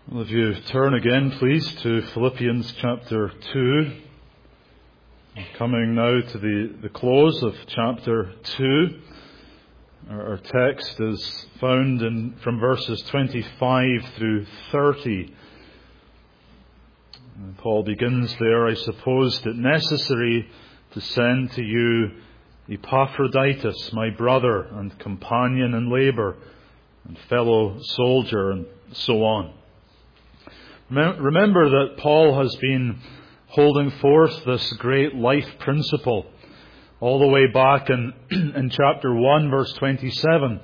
Well, if you turn again, please, to Philippians chapter 2. Coming now to the close of chapter 2. Our text is found from verses 25 through 30. And Paul begins there, I supposed it necessary to send to you Epaphroditus, my brother and companion in labour and fellow soldier, and so on. Remember that Paul has been holding forth this great life principle all the way back in chapter 1, verse 27.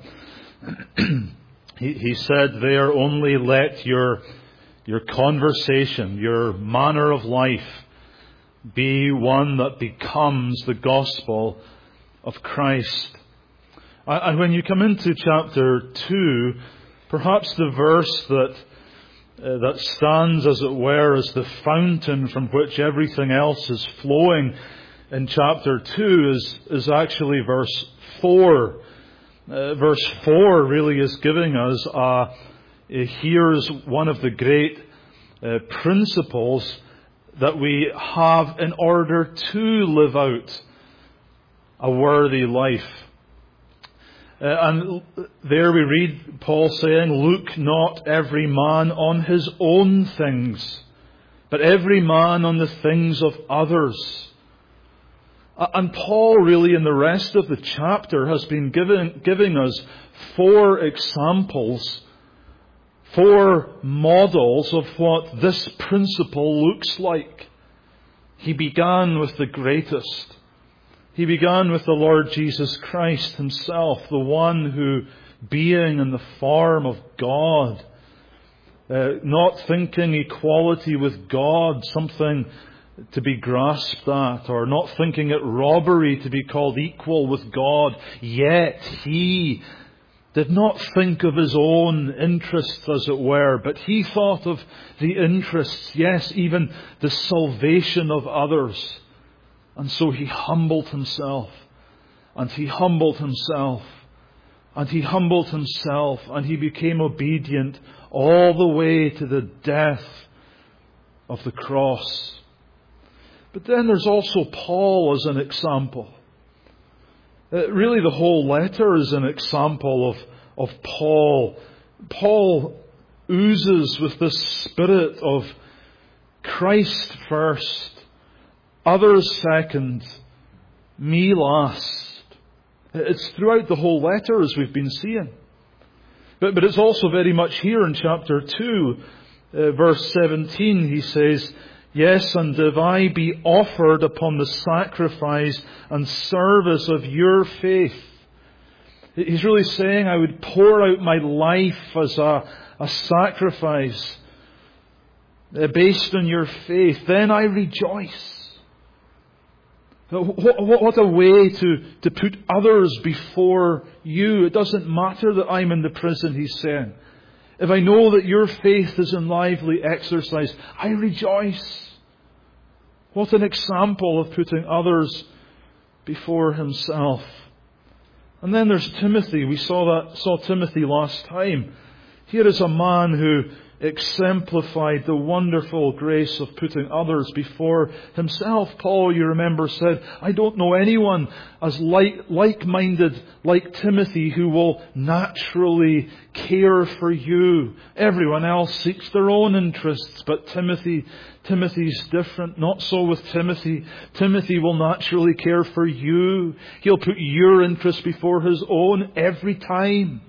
He said there, only let your conversation, your manner of life, be one that becomes the gospel of Christ. And when you come into chapter 2, perhaps the verse that stands, as it were, as the fountain from which everything else is flowing in chapter 2 is actually verse 4. Verse 4 really is giving us, here's one of the great principles that we have in order to live out a worthy life. And there we read Paul saying, look not every man on his own things, but every man on the things of others. And Paul really in the rest of the chapter has been giving us 4 examples, 4 models of what this principle looks like. He began with the greatest. He began with the Lord Jesus Christ himself, the one who, being in the form of God, not thinking equality with God something to be grasped at, or not thinking it robbery to be called equal with God, yet he did not think of his own interests, as it were, but he thought of the interests, yes, even the salvation of others. And so he humbled himself, and he humbled himself, and he humbled himself, and he became obedient all the way to the death of the cross. But then there's also Paul as an example. Really the whole letter is an example of Paul. Paul oozes with this spirit of Christ first, others second, me last. It's throughout the whole letter, as we've been seeing. But it's also very much here in chapter 2, verse 17, he says, yes, and if I be offered upon the sacrifice and service of your faith. He's really saying, I would pour out my life as a sacrifice based on your faith. Then I rejoice. What a way to put others before you. It doesn't matter that I'm in the prison, he's saying. If I know that your faith is in lively exercise, I rejoice. What an example of putting others before himself. And then there's Timothy. We saw Timothy last time. Here is a man who exemplified the wonderful grace of putting others before himself. Paul, you remember, said, I don't know anyone as like-minded like Timothy who will naturally care for you. Everyone else seeks their own interests, but Timothy's different. Not so with Timothy. Timothy will naturally care for you. He'll put your interests before his own every time.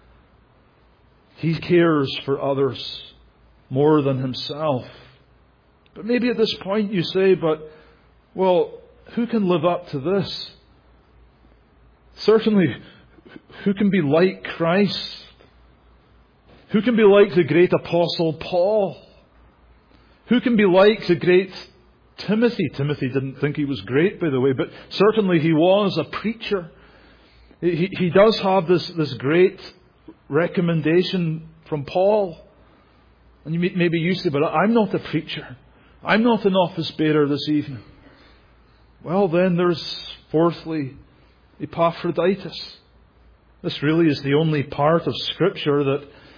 He cares for others more than himself. But maybe at this point you say, well, who can live up to this? Certainly, who can be like Christ? Who can be like the great apostle Paul? Who can be like the great Timothy? Timothy didn't think he was great, by the way, but certainly he was a preacher. He does have this great recommendation from Paul. And maybe you say, but I'm not a preacher. I'm not an office bearer this evening. Well, then there's fourthly, Epaphroditus. This really is the only part of Scripture that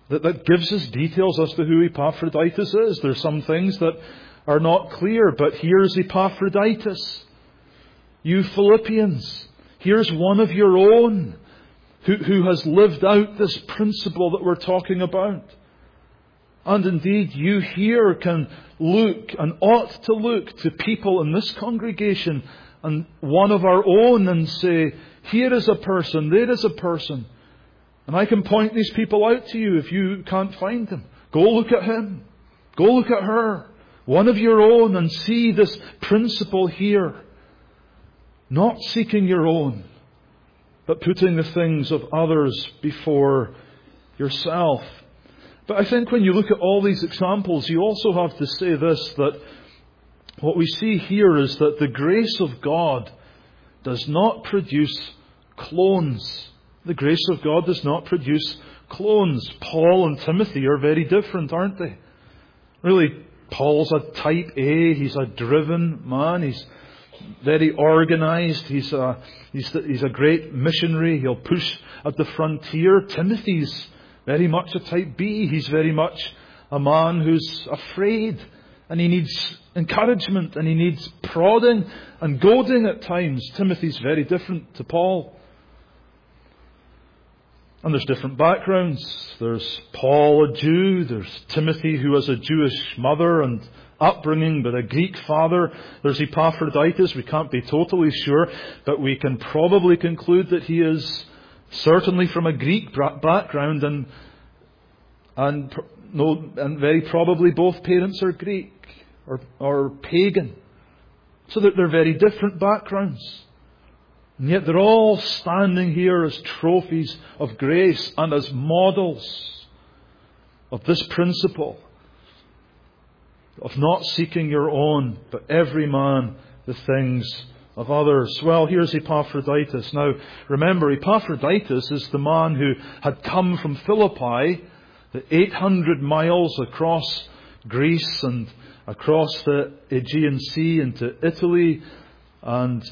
that gives us details as to who Epaphroditus is. There's some things that are not clear, but here's Epaphroditus. You Philippians, here's one of your own who has lived out this principle that we're talking about. And indeed, you here can look and ought to look to people in this congregation and one of our own and say, here is a person, there is a person. And I can point these people out to you if you can't find them. Go look at him. Go look at her. One of your own, and see this principle here. Not seeking your own, but putting the things of others before yourself. But I think when you look at all these examples, you also have to say this, that what we see here is that the grace of God does not produce clones. The grace of God does not produce clones. Paul and Timothy are very different, aren't they? Really, Paul's a type A. He's a driven man. He's very organized. He's a great missionary. He'll push at the frontier. Timothy's very much a type B. He's very much a man who's afraid, and he needs encouragement, and he needs prodding and goading at times. Timothy's very different to Paul. And there's different backgrounds. There's Paul, a Jew. There's Timothy, who has a Jewish mother and upbringing, but a Greek father. There's Epaphroditus. We can't be totally sure, but we can probably conclude that he is certainly from a Greek background, and very probably both parents are Greek or pagan. So that they're very different backgrounds. And yet they're all standing here as trophies of grace and as models of this principle of not seeking your own, but every man the things of others. Well, here's Epaphroditus. Now, remember, Epaphroditus is the man who had come from Philippi, the 800 miles across Greece and across the Aegean Sea into Italy, and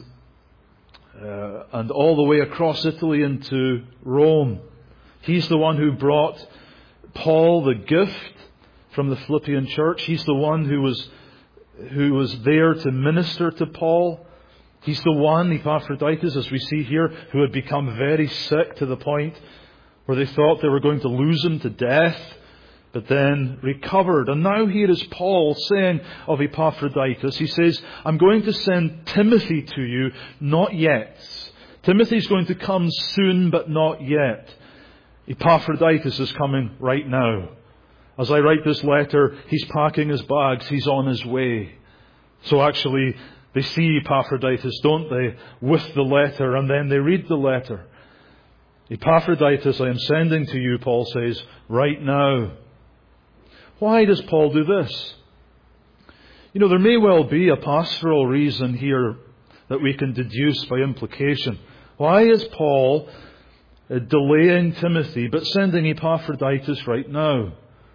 all the way across Italy into Rome. He's the one who brought Paul the gift from the Philippian church. He's the one who was there to minister to Paul. He's the one, Epaphroditus, as we see here, who had become very sick to the point where they thought they were going to lose him to death, but then recovered. And now here is Paul saying of Epaphroditus, he says, I'm going to send Timothy to you, not yet. Timothy's going to come soon, but not yet. Epaphroditus is coming right now. As I write this letter, he's packing his bags, he's on his way. So actually, they see Epaphroditus, don't they, with the letter, and then they read the letter. Epaphroditus, I am sending to you, Paul says, right now. Why does Paul do this? You know, there may well be a pastoral reason here that we can deduce by implication. Why is Paul delaying Timothy but sending Epaphroditus right now?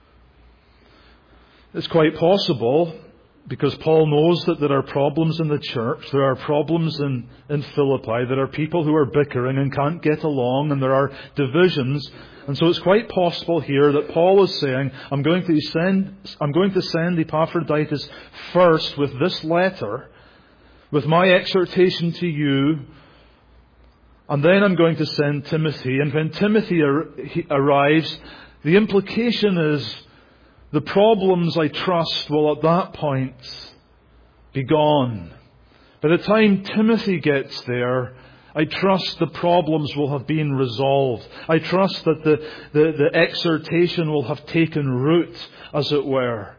It's quite possible because Paul knows that there are problems in the church. There are problems in Philippi. There are people who are bickering and can't get along, and there are divisions. And so it's quite possible here that Paul is saying, I'm going to send Epaphroditus first with this letter, with my exhortation to you, and then I'm going to send Timothy. And when Timothy arrives, the implication is the problems, I trust, will at that point be gone. By the time Timothy gets there, I trust the problems will have been resolved. I trust that the exhortation will have taken root, as it were.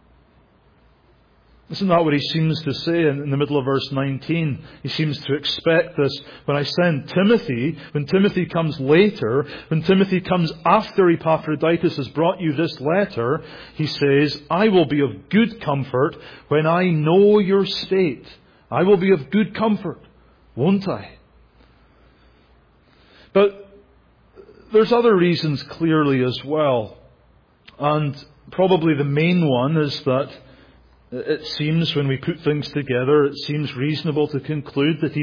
Isn't that what he seems to say in the middle of verse 19? He seems to expect this. When I send Timothy, when Timothy comes later, when Timothy comes after Epaphroditus has brought you this letter, he says, I will be of good comfort when I know your state. I will be of good comfort, won't I? But there's other reasons clearly as well. And probably the main one is that it seems, when we put things together, it seems reasonable to conclude that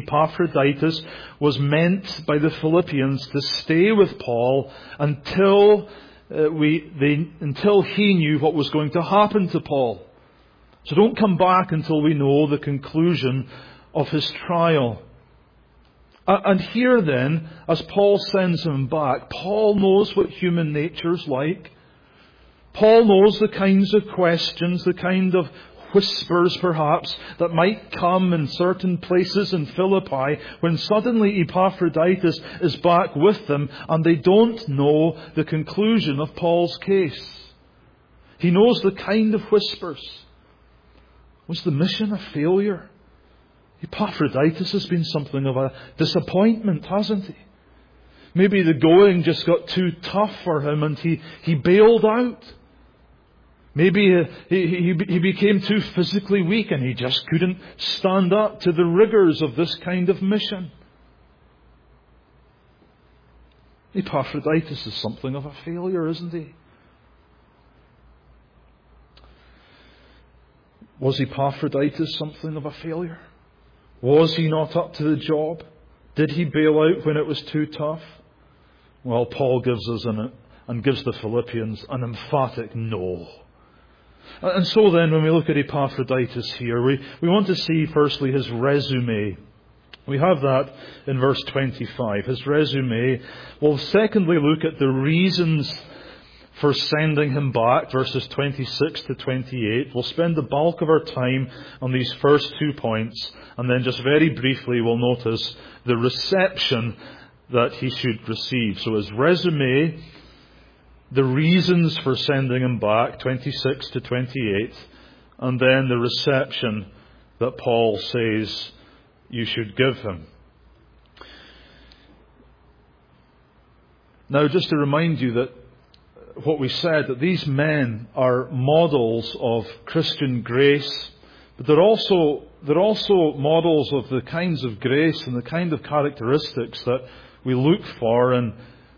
Epaphroditus was meant by the Philippians to stay with Paul until until he knew what was going to happen to Paul. So don't come back until we know the conclusion of his trial. And here then, as Paul sends him back, Paul knows what human nature's like. Paul knows the kinds of questions, the kind of whispers perhaps, that might come in certain places in Philippi when suddenly Epaphroditus is back with them and they don't know the conclusion of Paul's case. He knows the kind of whispers. Was the mission a failure? Epaphroditus has been something of a disappointment, hasn't he? Maybe the going just got too tough for him and he bailed out. Maybe he became too physically weak and he just couldn't stand up to the rigors of this kind of mission. Epaphroditus is something of a failure, isn't he? Was Epaphroditus something of a failure? Was he not up to the job? Did he bail out when it was too tough? Well, Paul gives us and gives the Philippians an emphatic no. And so then, when we look at Epaphroditus here, we want to see firstly his resume. We have that in verse 25, his resume. We'll secondly look at the reasons for sending him back, verses 26 to 28. We'll spend the bulk of our time on these first 2 points, and then just very briefly we'll notice the reception that he should receive. So his resume, the reasons for sending him back, 26 to 28, and then the reception that Paul says you should give him. Now, just to remind you that what we said, that these men are models of Christian grace, but they're also models of the kinds of grace and the kind of characteristics that we look for in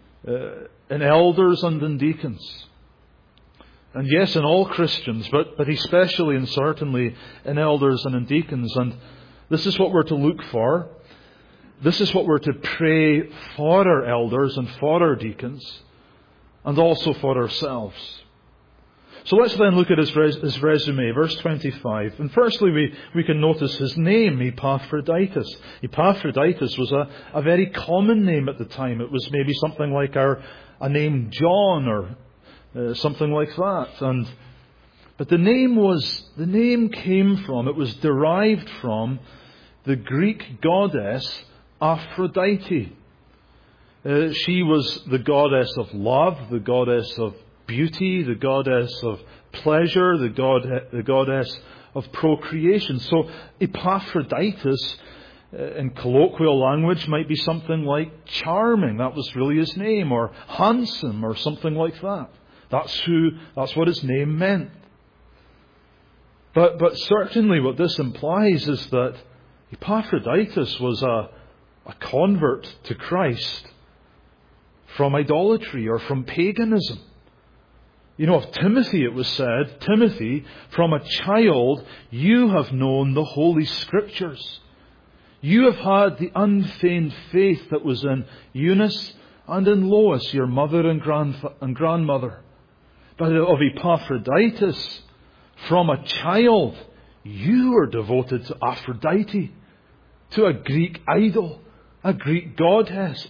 elders and in deacons. And yes, in all Christians, but especially and certainly in elders and in deacons. And this is what we're to look for. This is what we're to pray for our elders and for our deacons, and also for ourselves. So let's then look at his resume, verse 25. And firstly, we can notice his name, Epaphroditus. Epaphroditus was a very common name at the time. It was maybe something like a name John or something like that. But the name came from, it was derived from the Greek goddess Aphrodite. She was the goddess of love, the goddess of beauty, the goddess of pleasure, the goddess of procreation. So Epaphroditus, in colloquial language, might be something like charming. That was really his name, or handsome, or something like that. That's what his name meant. But certainly what this implies is that Epaphroditus was a convert to Christ from idolatry or from paganism. You know, of Timothy it was said, Timothy, from a child you have known the Holy Scriptures. You have had the unfeigned faith that was in Eunice and in Lois, your mother and grandmother. But of Epaphroditus, from a child, you are devoted to Aphrodite, to a Greek idol, a Greek goddess.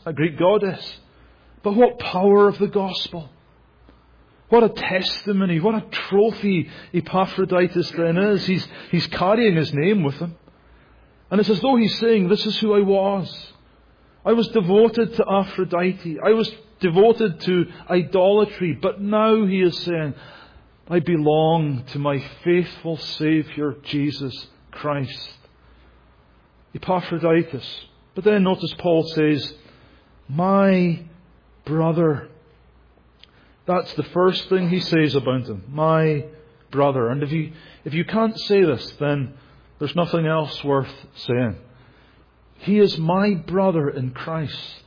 But what power of the gospel! What a testimony, what a trophy Epaphroditus then is. He's carrying his name with him. And it's as though he's saying, this is who I was. I was devoted to Aphrodite. I was devoted to idolatry. But now he is saying, I belong to my faithful Saviour, Jesus Christ. Epaphroditus. But then notice Paul says, my brother. That's the first thing he says about him. My brother. And if you can't say this, then there's nothing else worth saying. He is my brother in Christ.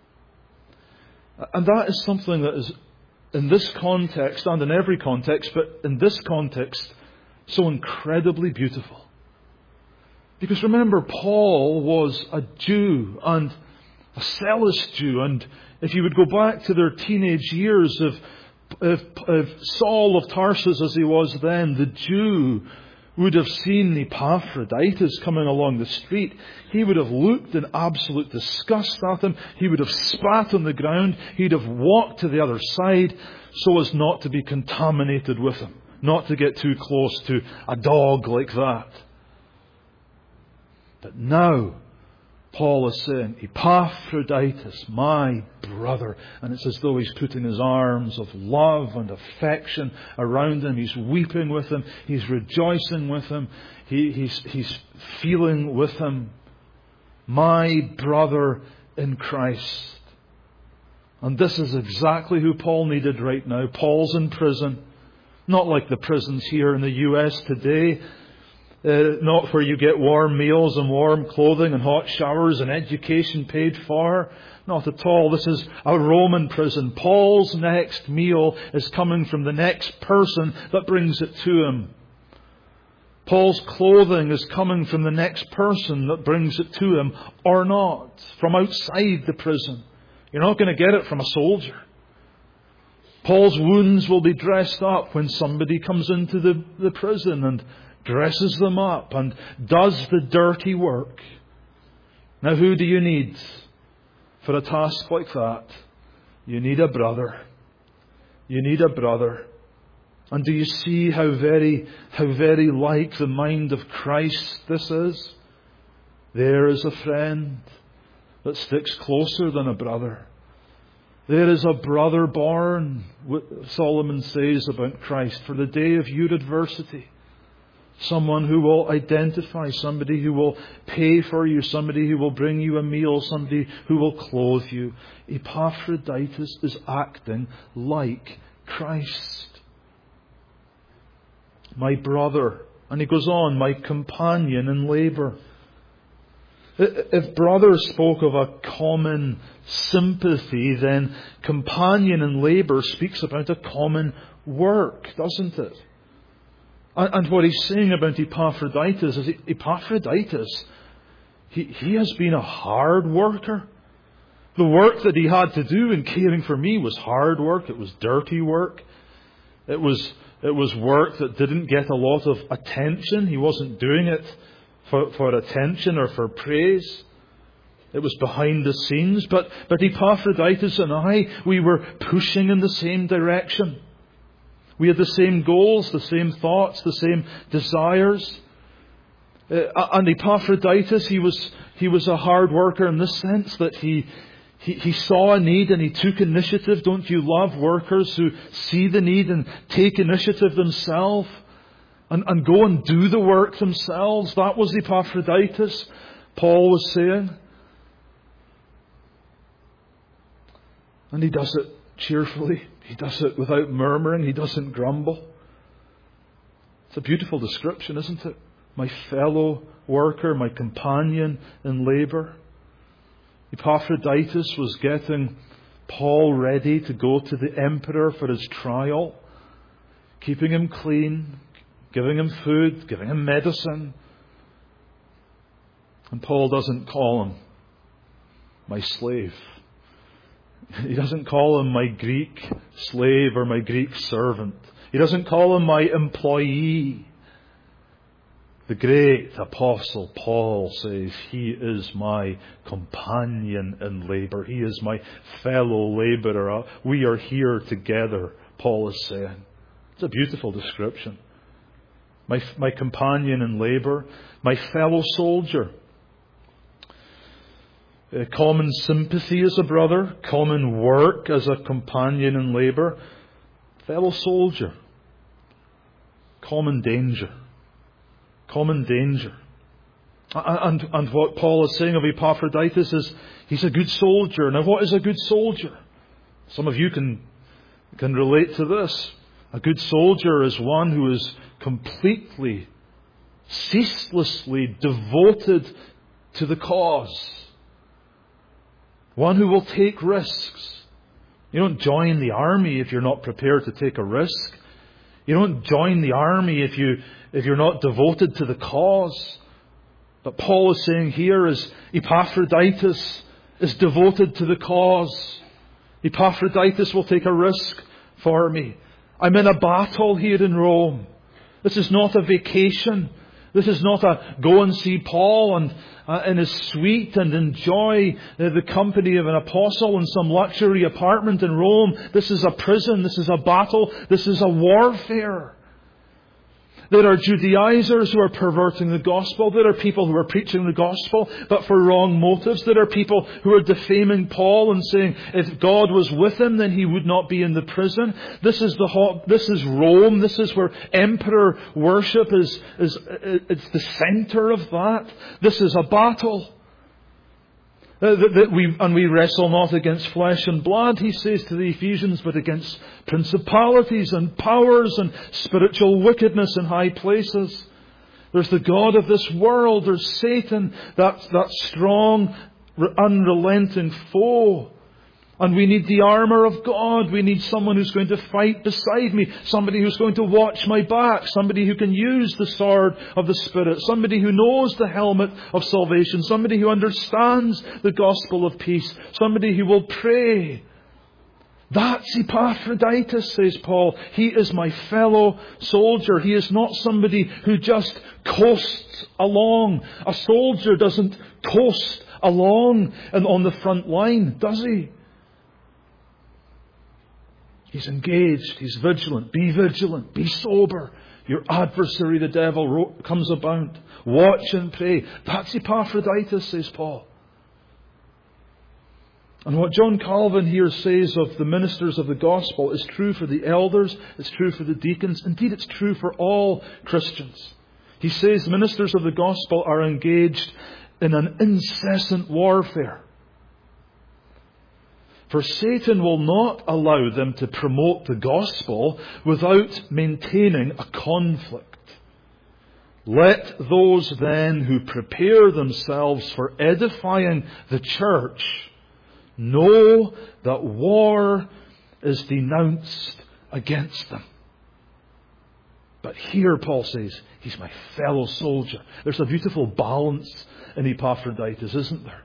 And that is something that is, in this context and in every context, but in this context, so incredibly beautiful. Because remember, Paul was a Jew, and a zealous Jew, and if you would go back to their teenage years, if Saul of Tarsus, as he was then, the Jew, would have seen Epaphroditus coming along the street, he would have looked in absolute disgust at him. He would have spat on the ground. He'd have walked to the other side so as not to be contaminated with him, not to get too close to a dog like that. But now, Paul is saying, Epaphroditus, my brother. And it's as though he's putting his arms of love and affection around him. He's weeping with him. He's rejoicing with him. He's feeling with him. My brother in Christ. And this is exactly who Paul needed right now. Paul's in prison. Not like the prisons here in the US today. Not where you get warm meals and warm clothing and hot showers and education paid for. Not at all. This is a Roman prison. Paul's next meal is coming from the next person that brings it to him. Paul's clothing is coming from the next person that brings it to him, or not, from outside the prison. You're not going to get it from a soldier. Paul's wounds will be dressed up when somebody comes into the prison and dresses them up and does the dirty work. Now, who do you need for a task like that? You need a brother. You need a brother. And do you see how very like the mind of Christ this is? There is a friend that sticks closer than a brother. There is a brother born, Solomon says about Christ, for the day of your adversity. Someone who will identify, somebody who will pay for you, somebody who will bring you a meal, somebody who will clothe you. Epaphroditus is acting like Christ. My brother, and he goes on, my companion in labour. If brother spoke of a common sympathy, then companion in labour speaks about a common work, doesn't it? And what he's saying about Epaphroditus is Epaphroditus, he has been a hard worker. The work that he had to do in caring for me was hard work. It was dirty work. It was work that didn't get a lot of attention. He wasn't doing it for attention or for praise. It was behind the scenes. But Epaphroditus and I, we were pushing in the same direction. We had the same goals, the same thoughts, the same desires. And Epaphroditus, he was a hard worker in the sense that he saw a need and he took initiative. Don't you love workers who see the need and take initiative themselves and go and do the work themselves? That was Epaphroditus, Paul was saying. And he does it cheerfully. He does it without murmuring. He doesn't grumble. It's a beautiful description, isn't it? My fellow worker, my companion in labour. Epaphroditus was getting Paul ready to go to the emperor for his trial, keeping him clean, giving him food, giving him medicine. And Paul doesn't call him my slave. He doesn't call him my Greek slave or my Greek servant. He doesn't call him my employee. The great apostle Paul says, he is my companion in labour. He is my fellow labourer. We are here together, Paul is saying. It's a beautiful description. My companion in labour, my fellow soldier. Common sympathy as a brother, common work as a companion in labour, fellow soldier, common danger. Common danger. And what Paul is saying of Epaphroditus is he's a good soldier. Now, what is a good soldier? Some of you can relate to this. A good soldier is one who is completely, ceaselessly devoted to the cause. One who will take risks. You don't join the army if you're not prepared to take a risk. You don't join the army if you're not devoted to the cause. But Paul is saying here is Epaphroditus is devoted to the cause. Epaphroditus will take a risk for me. I'm in a battle here in Rome. This is not a vacation. This is not a go and see Paul and in his suite and enjoy the company of an apostle in some luxury apartment in Rome. This is a prison. This is a battle. This is a warfare. There are Judaizers who are perverting the gospel. There are people who are preaching the gospel, but for wrong motives. There are people who are defaming Paul and saying if God was with him, then he would not be in the prison. This is Rome. This is where emperor worship is it's the center of that. This is a battle. We wrestle not against flesh and blood, he says to the Ephesians, but against principalities and powers and spiritual wickedness in high places. There's the God of this world. There's Satan, that strong, unrelenting foe. And we need the armour of God. We need someone who's going to fight beside me. Somebody who's going to watch my back. Somebody who can use the sword of the Spirit. Somebody who knows the helmet of salvation. Somebody who understands the gospel of peace. Somebody who will pray. That's Epaphroditus, says Paul. He is my fellow soldier. He is not somebody who just coasts along. A soldier doesn't coast along and on the front line, does he? He's engaged. He's vigilant. Be vigilant. Be sober. Your adversary, the devil, comes about. Watch and pray. That's Epaphroditus, says Paul. And what John Calvin here says of the ministers of the gospel is true for the elders. It's true for the deacons. Indeed, it's true for all Christians. He says ministers of the gospel are engaged in an incessant warfare. For Satan will not allow them to promote the gospel without maintaining a conflict. Let those then who prepare themselves for edifying the church know that war is denounced against them. But here Paul says, he's my fellow soldier. There's a beautiful balance in Epaphroditus, isn't there?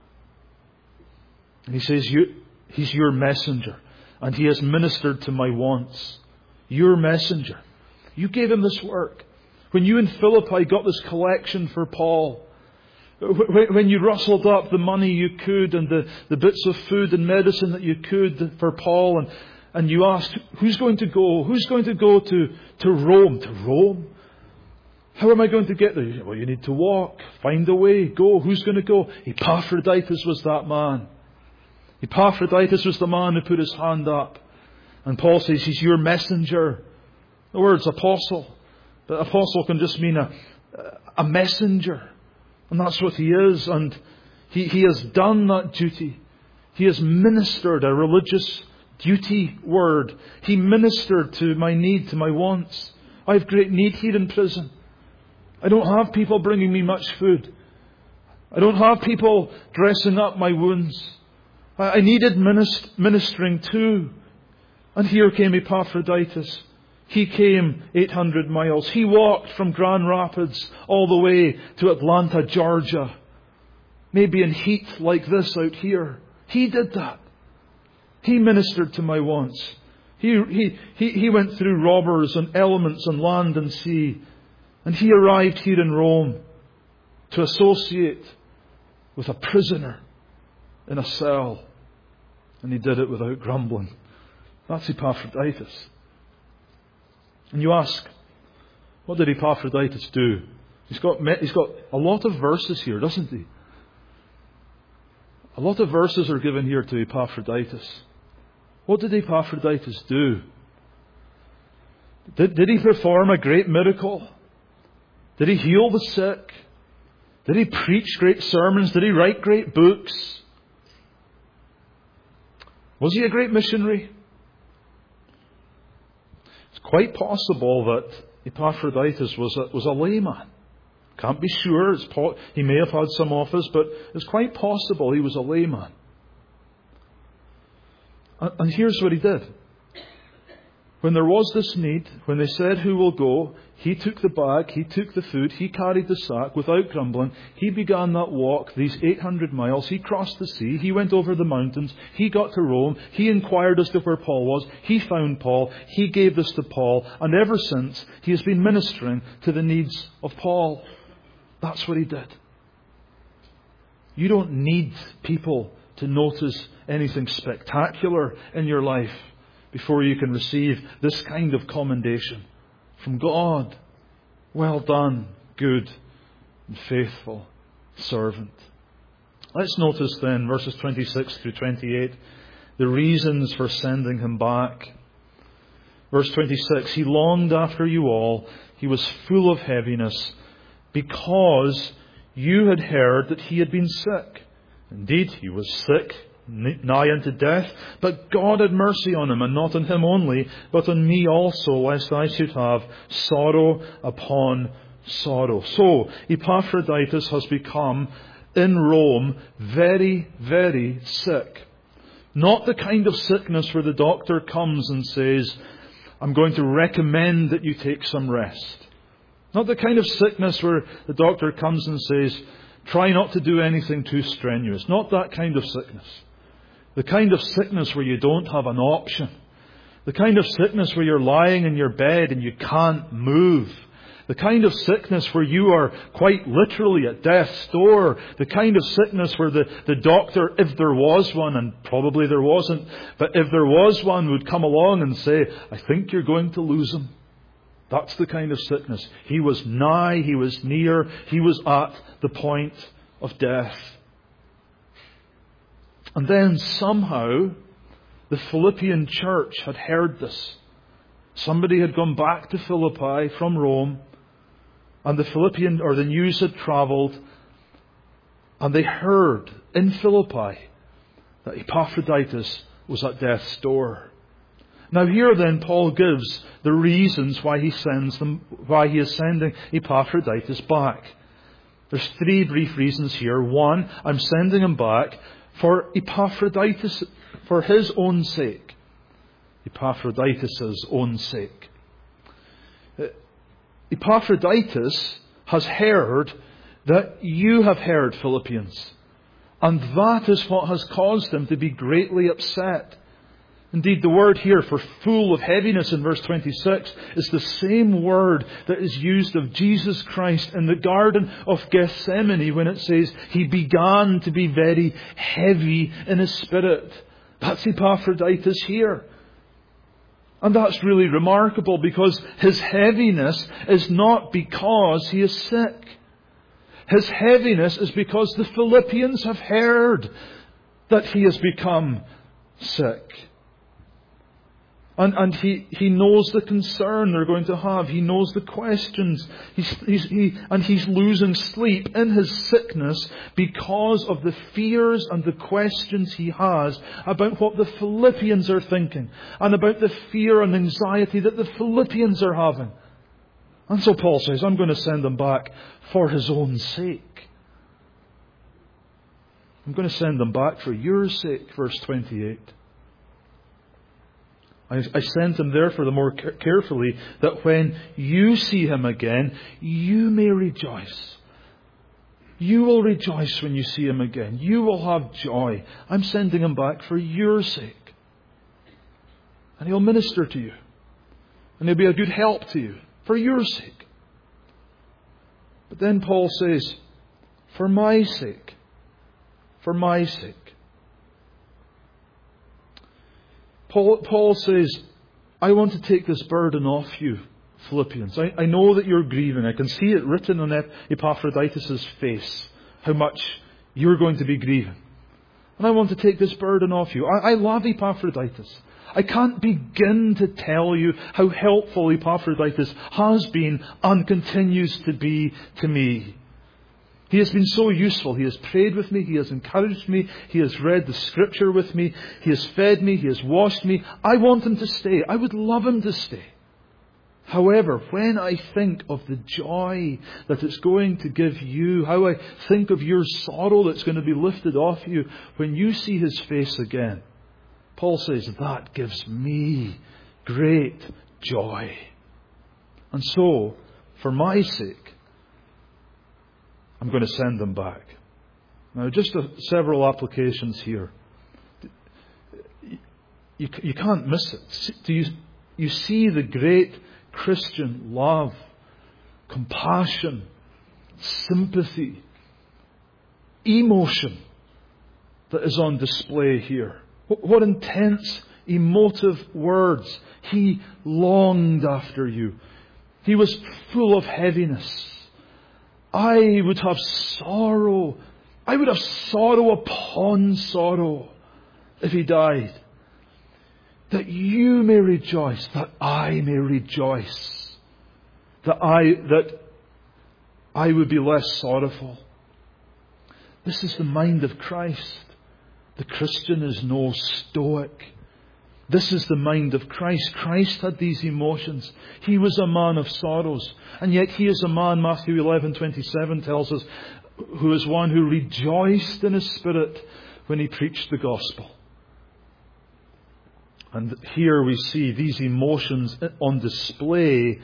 And he says, he's your messenger, and he has ministered to my wants. Your messenger. You gave him this work. When you in Philippi got this collection for Paul, when you rustled up the money you could and the bits of food and medicine that you could for Paul, and you asked, who's going to go? Who's going to go to Rome? To Rome? How am I going to get there? Well, you need to walk. Find a way. Go. Who's going to go? Epaphroditus was that man. Epaphroditus was the man who put his hand up. And Paul says he's your messenger. The word's apostle. But apostle can just mean a messenger. And that's what he is. And he has done that duty. He has ministered, a religious duty word. He ministered to my need, to my wants. I have great need here in prison. I don't have people bringing me much food. I don't have people dressing up my wounds. I needed ministering too. And here came Epaphroditus. He came 800 miles. He walked from Grand Rapids all the way to Atlanta, Georgia. Maybe in heat like this out here. He did that. He ministered to my wants. He went through robbers and elements and land and sea. And he arrived here in Rome to associate with a prisoner in a cell. And he did it without grumbling. That's Epaphroditus. And you ask, what did Epaphroditus do? He's got a lot of verses here, doesn't he? A lot of verses are given here to Epaphroditus. What did Epaphroditus do? Did he perform a great miracle? Did he heal the sick? Did he preach great sermons? Did he write great books? Was he a great missionary? It's quite possible that Epaphroditus was a layman. Can't be sure. He may have had some office, but it's quite possible he was a layman. And here's what he did. when there was this need, when they said, who will go? He took the bag, he took the food, he carried the sack without grumbling. He began that walk, these 800 miles. He crossed the sea, he went over the mountains, he got to Rome, he inquired as to where Paul was, he found Paul, he gave this to Paul, and ever since he has been ministering to the needs of Paul. That's what he did. You don't need people to notice anything spectacular in your life before you can receive this kind of commendation from God. Well done, good and faithful servant. Let's notice then verses 26 through 28, the reasons for sending him back. Verse 26, he longed after you all. He was full of heaviness because you had heard that he had been sick. Indeed, he was sick, nigh unto death, but God had mercy on him, and not on him only, but on me also, lest I should have sorrow upon sorrow. So, Epaphroditus has become, in Rome, very, very sick. Not the kind of sickness where the doctor comes and says, I'm going to recommend that you take some rest. Not the kind of sickness where the doctor comes and says, try not to do anything too strenuous. Not that kind of sickness. The kind of sickness where you don't have an option. The kind of sickness where you're lying in your bed and you can't move. The kind of sickness where you are quite literally at death's door. The kind of sickness where the doctor, if there was one, and probably there wasn't, but if there was one, would come along and say, I think you're going to lose him. That's the kind of sickness. He was nigh, he was near, he was at the point of death. And then somehow the Philippian church had heard this. Somebody had gone back to Philippi from Rome, and the news had travelled, and they heard in Philippi that Epaphroditus was at death's door. Now here then Paul gives the reasons why he is sending Epaphroditus back. There's 3 brief reasons here. 1, I'm sending him back for Epaphroditus, for his own sake. Epaphroditus' own sake. Epaphroditus has heard that you have heard, Philippians. And that is what has caused him to be greatly upset. Indeed, the word here for full of heaviness in verse 26 is the same word that is used of Jesus Christ in the Garden of Gethsemane when it says he began to be very heavy in his spirit. That's Epaphroditus here. And that's really remarkable because his heaviness is not because he is sick. His heaviness is because the Philippians have heard that he has become sick. And he knows the concern they're going to have. He knows the questions. He's losing sleep in his sickness because of the fears and the questions he has about what the Philippians are thinking and about the fear and anxiety that the Philippians are having. And so Paul says, I'm going to send him back for his own sake. I'm going to send him back for your sake, verse 28. I sent him therefore the more carefully, that when you see him again, you may rejoice. You will rejoice when you see him again. You will have joy. I'm sending him back for your sake. And he'll minister to you. And he'll be a good help to you for your sake. But then Paul says, for my sake. For my sake. Paul says, I want to take this burden off you, Philippians. I know that you're grieving. I can see it written on Epaphroditus' face, how much you're going to be grieving. And I want to take this burden off you. I love Epaphroditus. I can't begin to tell you how helpful Epaphroditus has been and continues to be to me. He has been so useful. He has prayed with me. He has encouraged me. He has read the Scripture with me. He has fed me. He has washed me. I want him to stay. I would love him to stay. However, when I think of the joy that it's going to give you, how I think of your sorrow that's going to be lifted off you when you see his face again, Paul says that gives me great joy. And so, for my sake, I'm going to send them back. Now, just several applications here. You can't miss it. Do you see the great Christian love, compassion, sympathy, emotion that is on display here? What intense, emotive words. He longed after you. He was full of heaviness. I would have sorrow. I would have sorrow upon sorrow if he died. That you may rejoice, that I may rejoice. That I would be less sorrowful. This is the mind of Christ. The Christian is no stoic. This is the mind of Christ. Christ had these emotions. He was a man of sorrows. And yet he is a man, Matthew 11:27 tells us, who is one who rejoiced in his spirit when he preached the gospel. And here we see these emotions on display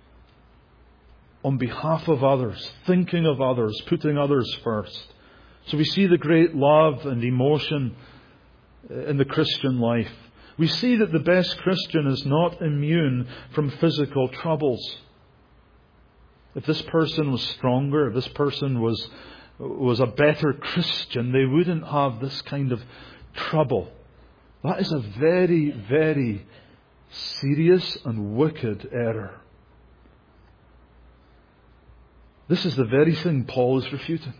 on behalf of others, thinking of others, putting others first. So we see the great love and emotion in the Christian life. We see that the best Christian is not immune from physical troubles. If this person was stronger, if this person was a better Christian, they wouldn't have this kind of trouble. That is a very, very serious and wicked error. This is the very thing Paul is refuting.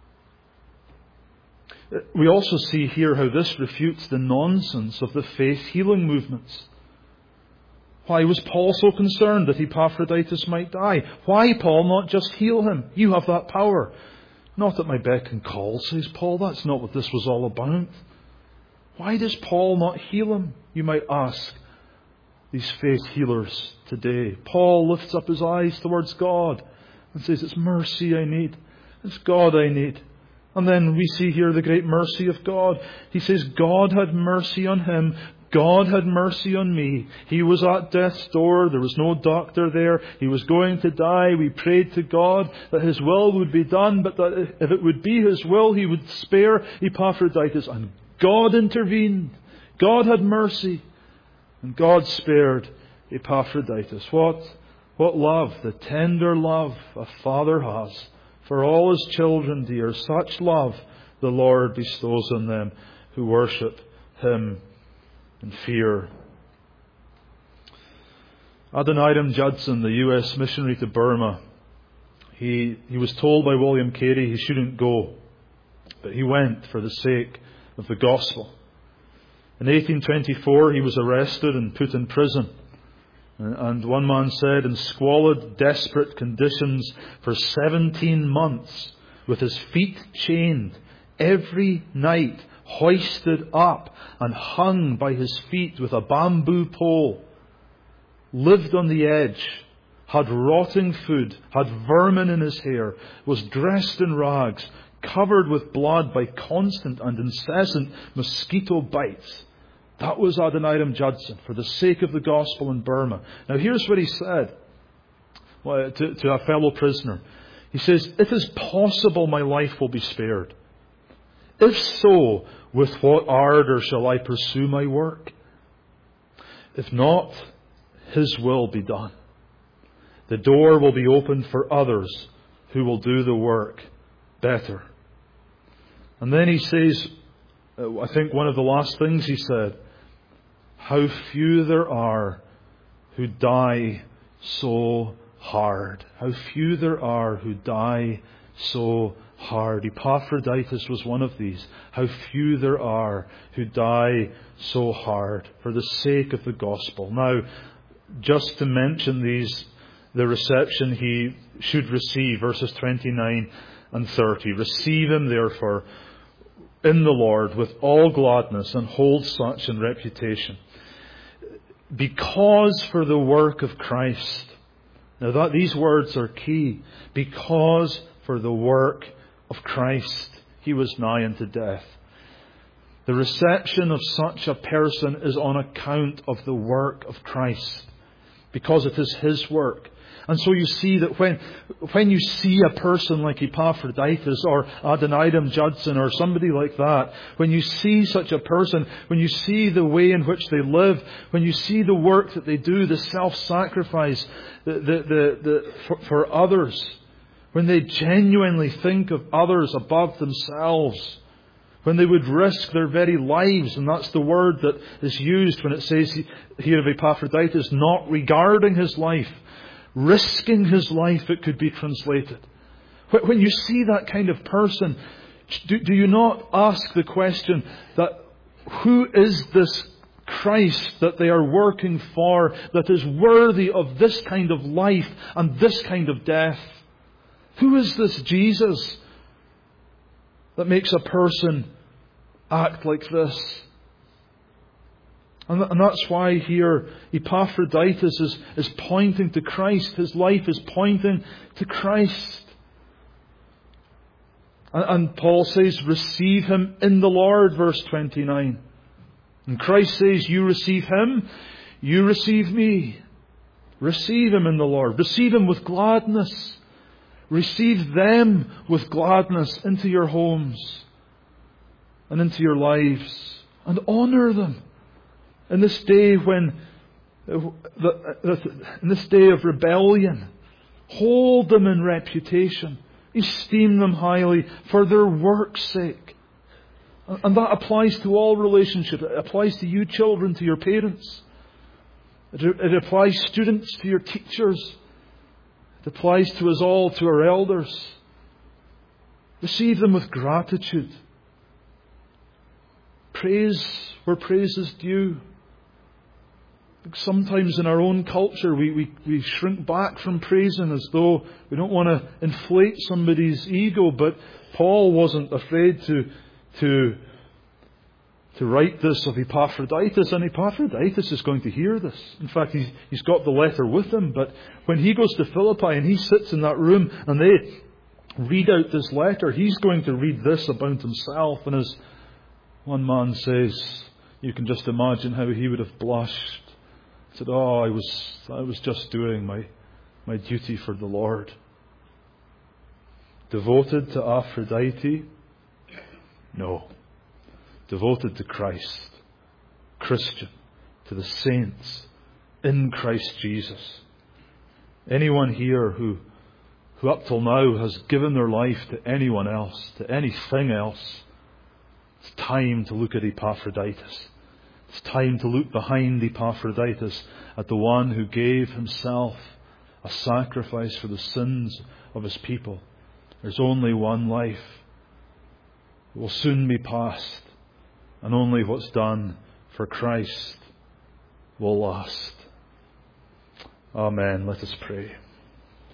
We also see here how this refutes the nonsense of the faith healing movements. Why was Paul so concerned that Epaphroditus might die? Why, Paul, not just heal him? You have that power. Not at my beck and call, says Paul. That's not what this was all about. Why does Paul not heal him? You might ask these faith healers today. Paul lifts up his eyes towards God and says, it's mercy I need. It's God I need. And then we see here the great mercy of God. He says, God had mercy on him. God had mercy on me. He was at death's door. There was no doctor there. He was going to die. We prayed to God that his will would be done, but that if it would be his will, he would spare Epaphroditus. And God intervened. God had mercy. And God spared Epaphroditus. What love, the tender love a father has for all his children dear. Such love the Lord bestows on them who worship him in fear. Adoniram Judson, the U.S. missionary to Burma, he was told by William Carey he shouldn't go, but he went for the sake of the gospel. In 1824 he was arrested and put in prison. And one man said, in squalid, desperate conditions for 17 months, with his feet chained, every night hoisted up and hung by his feet with a bamboo pole, lived on the edge, had rotting food, had vermin in his hair, was dressed in rags, covered with blood by constant and incessant mosquito bites. That was Adoniram Judson for the sake of the gospel in Burma. Now here's what he said to a fellow prisoner. He says, it is possible my life will be spared. If so, with what ardour shall I pursue my work? If not, his will be done. The door will be opened for others who will do the work better. And then he says, I think one of the last things he said, how few there are who die so hard. How few there are who die so hard. Epaphroditus was one of these. How few there are who die so hard for the sake of the gospel. Now, just to mention these, the reception he should receive, verses 29 and 30. Receive him, therefore, in the Lord with all gladness, and hold such in reputation. Because for the work of Christ. Now these words are key. Because for the work of Christ he was nigh unto death. The reception of such a person is on account of the work of Christ, because it is His work. And so you see that when you see a person like Epaphroditus or Adoniram Judson or somebody like that, when you see such a person, when you see the way in which they live, when you see the work that they do, the self-sacrifice for others, when they genuinely think of others above themselves, when they would risk their very lives, and that's the word that is used when it says here of Epaphroditus, not regarding his life, risking his life, it could be translated. When you see that kind of person, do you not ask the question that who is this Christ that they are working for that is worthy of this kind of life and this kind of death? Who is this Jesus that makes a person act like this? And that's why here Epaphroditus is pointing to Christ. His life is pointing to Christ. And Paul says, receive him in the Lord, verse 29. And Christ says, you receive him, you receive me. Receive him in the Lord. Receive him with gladness. Receive them with gladness into your homes and into your lives. And honour them. In this day in this day of rebellion, hold them in reputation. Esteem them highly for their work's sake. And that applies to all relationships. It applies to you children, to your parents. It applies students to your teachers. It applies to us all, to our elders. Receive them with gratitude. Praise where praise is due. Sometimes in our own culture we shrink back from praising as though we don't want to inflate somebody's ego, but Paul wasn't afraid to write this of Epaphroditus, and Epaphroditus is going to hear this. In fact, he's got the letter with him, but when he goes to Philippi and he sits in that room and they read out this letter, he's going to read this about himself, and as one man says, you can just imagine how he would have blushed. Said, I was just doing my duty for the Lord. Devoted to Aphrodite? No. Devoted to Christ. Christian. To the saints. In Christ Jesus. Anyone here who up till now has given their life to anyone else, to anything else, it's time to look at Epaphroditus. It's time to look behind Epaphroditus at the one who gave himself a sacrifice for the sins of his people. There's only one life. It will soon be past. And only what's done for Christ will last. Amen. Let us pray.